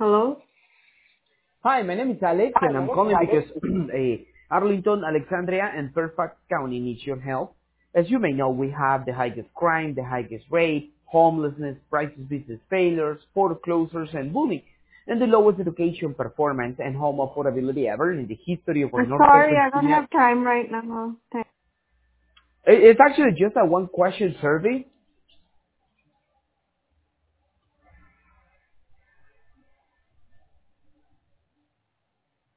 Hello? Hi, my name is Alex, and I'm calling because Arlington, Alexandria, and Fairfax County needs your help. As you may know, we have the highest crime, the highest rate, homelessness, crisis business failures, foreclosures, and bullying, and the lowest education performance and home affordability ever in the history of our I'm Northern sorry, I don't Virginia. have time right now. It's actually just a one-question survey